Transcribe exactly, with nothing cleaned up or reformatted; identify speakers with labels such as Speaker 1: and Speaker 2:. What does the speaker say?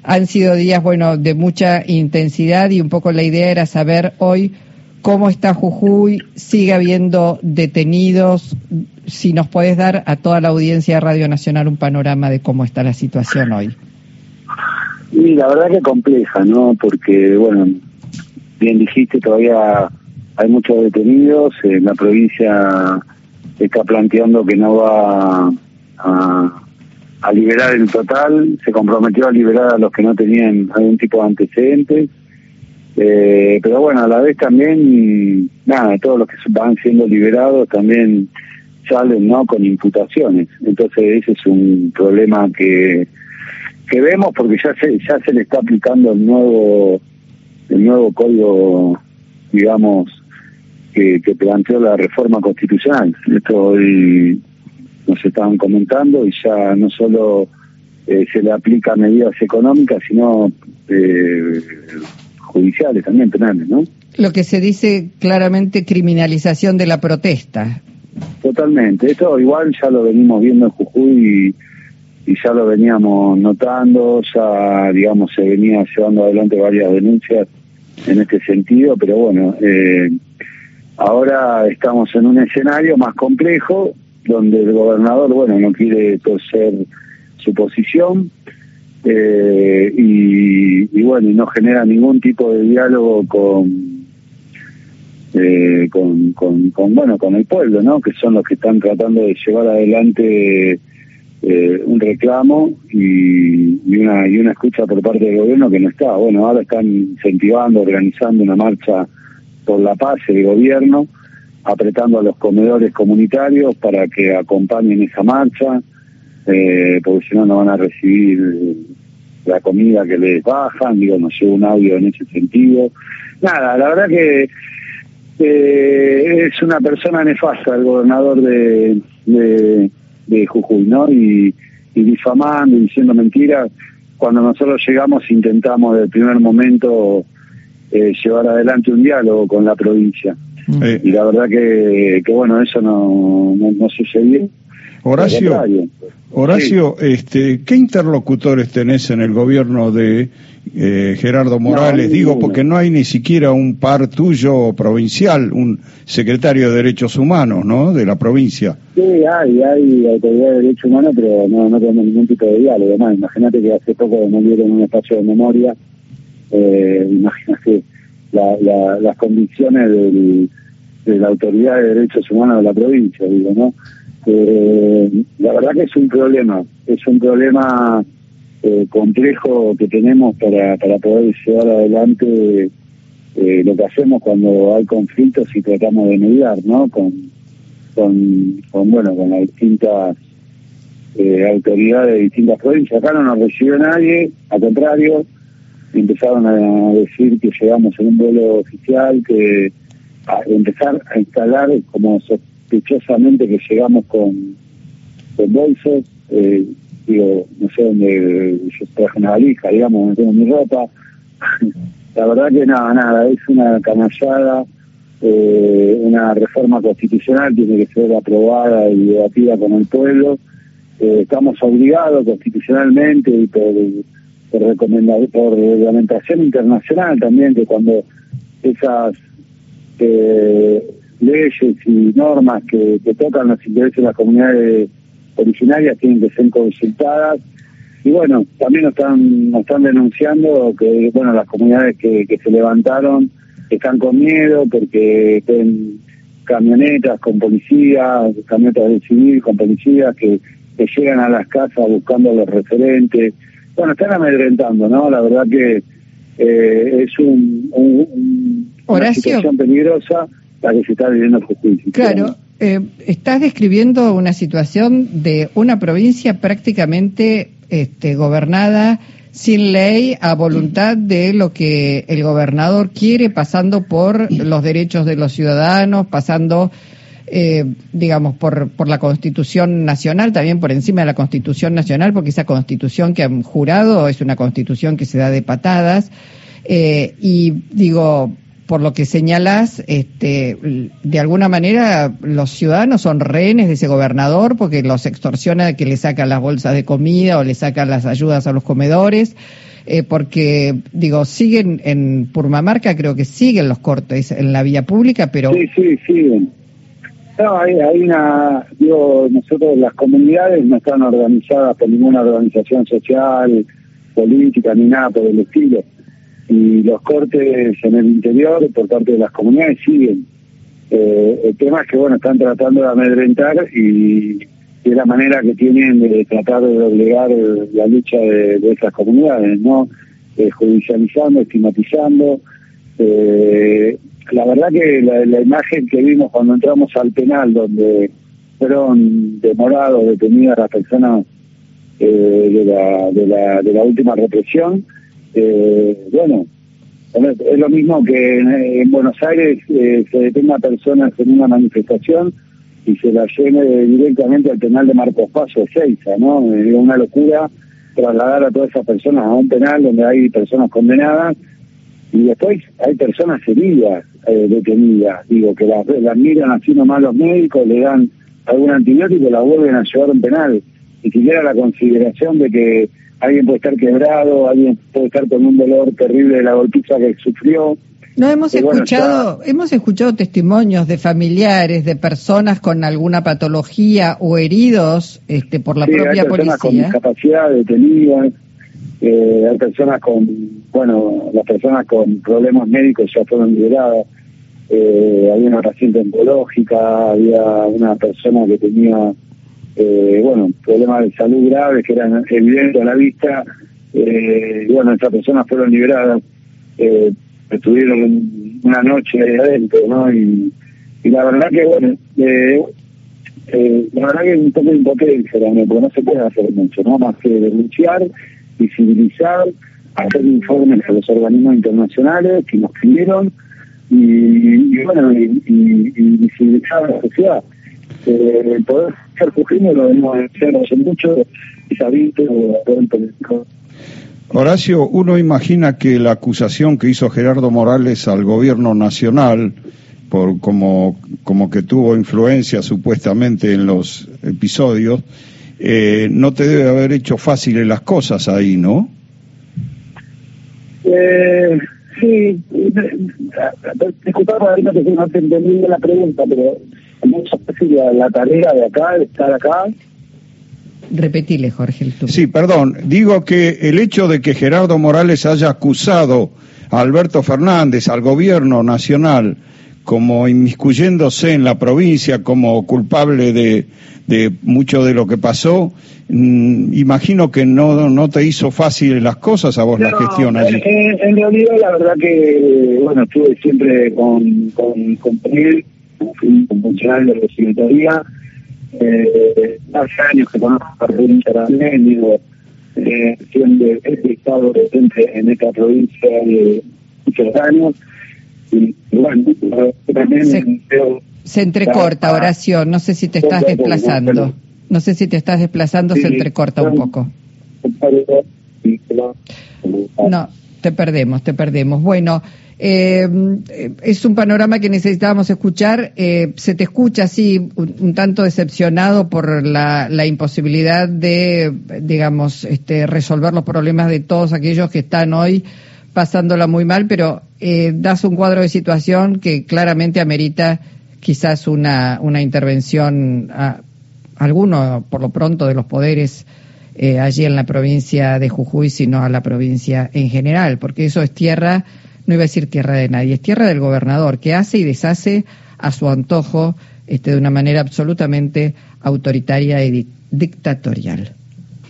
Speaker 1: han sido días, bueno, de mucha intensidad y un poco la idea era saber hoy cómo está Jujuy, sigue habiendo detenidos, si nos podés dar a toda la audiencia de Radio Nacional un panorama de cómo está la situación hoy.
Speaker 2: Y la verdad que compleja, ¿no? Porque, bueno, bien dijiste, todavía hay muchos detenidos, eh, la provincia está planteando que no va a, a liberar el total, se comprometió a liberar a los que no tenían algún tipo de antecedentes, eh, pero bueno, a la vez también, nada, todos los que van siendo liberados también salen, ¿no?, con imputaciones. Entonces ese es un problema que que vemos porque ya se ya se le está aplicando el nuevo el nuevo código, digamos, que, que planteó la reforma constitucional. Esto hoy nos estaban comentando y ya no solo eh, se le aplica medidas económicas, sino eh, judiciales también, penales, ¿no?
Speaker 1: Lo que se dice claramente criminalización de la protesta.
Speaker 2: Totalmente. Esto igual ya lo venimos viendo en Jujuy y y ya lo veníamos notando, ya, digamos, se venía llevando adelante varias denuncias en este sentido, pero bueno, eh, ahora estamos en un escenario más complejo, donde el gobernador, bueno, no quiere torcer su posición, eh, y, y bueno, y no genera ningún tipo de diálogo con, eh, con, con, con, bueno, con el pueblo, ¿no?, que son los que están tratando de llevar adelante Eh, un reclamo y, y una y una escucha por parte del gobierno que no está. Bueno, ahora están incentivando, organizando una marcha por la paz el gobierno, apretando a los comedores comunitarios para que acompañen esa marcha, eh, porque si no, no van a recibir la comida que les bajan. Digo, nos llegó un audio en ese sentido. Nada, la verdad que eh, es una persona nefasta el gobernador de... de de Jujuy, ¿no? Y, y difamando y diciendo mentiras. Cuando nosotros llegamos intentamos desde el primer momento eh, llevar adelante un diálogo con la provincia. Eh. Y la verdad que, que bueno, eso no, no, no sucedió.
Speaker 3: Horacio, Horacio, sí. este, ¿qué interlocutores tenés en el gobierno de eh, Gerardo Morales? No, Digo, porque no hay ni siquiera un par tuyo provincial, un secretario de Derechos Humanos, ¿no?, de la provincia.
Speaker 2: Sí, hay, hay autoridad de Derechos Humanos, pero no, no tenemos ningún tipo de diálogo. Además, imagínate que hace poco demolieron un espacio de memoria, eh, imagínate la, la, las condiciones del, de la autoridad de Derechos Humanos de la provincia, digo, ¿no? Eh, la verdad que es un problema, es un problema eh, complejo que tenemos para, para poder llevar adelante eh, lo que hacemos cuando hay conflictos y tratamos de mediar, ¿no? Con, con, con bueno, con las distintas eh, autoridades de distintas provincias. Acá no nos recibió nadie, al contrario, empezaron a decir que llegamos en un vuelo oficial, que a empezar a instalar como sospechosamente que llegamos con, con bolsos, eh, digo, no sé dónde, yo traje una valija, digamos, no tengo mi ropa. La verdad que nada, nada, es una canallada, eh, una reforma constitucional tiene que ser aprobada y debatida con el pueblo. Eh, estamos obligados constitucionalmente y por, por, recomendar, por reglamentación internacional también, que cuando esas eh, leyes y normas que, que tocan los intereses de las comunidades originarias tienen que ser consultadas. Y bueno, también nos están, nos están denunciando que, bueno, las comunidades que, que se levantaron están con miedo porque ven camionetas con policías, camionetas del civil con policías que, que llegan a las casas buscando a los referentes. Bueno, están amedrentando, ¿no? La verdad que eh, es un, un, un una situación peligrosa la que se está viviendo en Jujuy.
Speaker 1: Claro. Eh, estás describiendo una situación de una provincia prácticamente este, gobernada sin ley, a voluntad de lo que el gobernador quiere, pasando por los derechos de los ciudadanos, pasando, eh, digamos, por, por la Constitución Nacional, también por encima de la Constitución Nacional, porque esa Constitución que han jurado es una Constitución que se da de patadas, eh, y digo, por lo que señalas, este, de alguna manera los ciudadanos son rehenes de ese gobernador porque los extorsiona de que le sacan las bolsas de comida o le sacan las ayudas a los comedores. eh, porque, digo, siguen en Purmamarca, creo que siguen los cortes en la vía pública, pero...
Speaker 2: Sí, sí, siguen. No, hay, hay una, digo, nosotros las comunidades no están organizadas por ninguna organización social, política, ni nada por el estilo. Y los cortes en el interior por parte de las comunidades siguen. Eh, el tema es que, bueno, están tratando de amedrentar y, y es la manera que tienen de tratar de doblegar la lucha de, de esas comunidades, ¿no? Eh, judicializando, estigmatizando. Eh, la verdad que la, la imagen que vimos cuando entramos al penal, donde fueron demorados, detenidas las personas eh, de, la, de, la, de la última represión, eh, bueno, es lo mismo que en, en Buenos Aires eh, se detenga personas en una manifestación y se las lleve directamente al penal de Marcos Paz o Ezeiza, ¿no? Es una locura trasladar a todas esas personas a un penal donde hay personas condenadas y después hay personas heridas, eh, detenidas, digo, que las, las miran así nomás los médicos, le dan algún antibiótico y las vuelven a llevar a un penal. Ni siquiera la consideración de que alguien puede estar quebrado, alguien puede estar con un dolor terrible de la golpiza que sufrió.
Speaker 1: No, hemos
Speaker 2: y
Speaker 1: escuchado,
Speaker 2: bueno,
Speaker 1: hemos escuchado testimonios de familiares, de personas con alguna patología o heridos este, por la
Speaker 2: sí,
Speaker 1: propia
Speaker 2: hay personas
Speaker 1: policía.
Speaker 2: con discapacidad, detenidas, eh, hay personas con, bueno, las personas con problemas médicos ya fueron liberadas. Eh, había una paciente oncológica, había una persona que tenía Eh, bueno, problemas de salud graves que eran evidentes a la vista, eh, y bueno, estas personas fueron liberadas, eh, estuvieron una noche ahí adentro, ¿no? Y, y la verdad que, bueno, eh, eh, la verdad que es un poco de impotencia también, porque no se puede hacer mucho, ¿no? Más que denunciar, visibilizar, hacer informes a los organismos internacionales que nos pidieron, y, y bueno, y, y, y visibilizar a la sociedad. Eh, el poder ser Jujuy lo hemos hecho hace mucho y se ha visto todo el político.
Speaker 3: Horacio, uno imagina que la acusación que hizo Gerardo Morales al gobierno nacional por como como que tuvo influencia supuestamente en los episodios, eh, no te debe haber hecho fáciles las cosas ahí, ¿no?
Speaker 2: Eh, sí, disculpa por ahorita que no te entendí la pregunta, pero mucho fácil la, la tarea de acá, de estar acá.
Speaker 1: Repetile, Jorge, el turno.
Speaker 3: Sí, perdón, digo que el hecho de que Gerardo Morales haya acusado a Alberto Fernández, al gobierno nacional, como inmiscuyéndose en la provincia, como culpable de, de mucho de lo que pasó, mmm, imagino que no no te hizo fácil las cosas a vos no, la gestión allí.
Speaker 2: En, en realidad, la verdad que, bueno, estuve siempre con, con, con él, fui un funcionario de la secretaría, eh, hace años que conozco a la provincia también, digo, eh, siempre he estado presente en esta provincia de muchos años, y bueno, también
Speaker 1: se,
Speaker 2: veo,
Speaker 1: se entrecorta, la, Horacio, no sé si te estás desplazando, no sé si te estás desplazando, sí, se entrecorta un poco. No, te perdemos, te perdemos. Bueno, eh, es un panorama que necesitábamos escuchar. Eh, se te escucha así un, un tanto decepcionado por la, la imposibilidad de, digamos, este, resolver los problemas de todos aquellos que están hoy pasándola muy mal, pero eh, das un cuadro de situación que claramente amerita quizás una, una intervención a alguno, por lo pronto, de los poderes eh, allí en la provincia de Jujuy, sino a la provincia en general, porque eso es tierra, no iba a decir tierra de nadie, es tierra del gobernador, que hace y deshace a su antojo este, de una manera absolutamente autoritaria y di- dictatorial.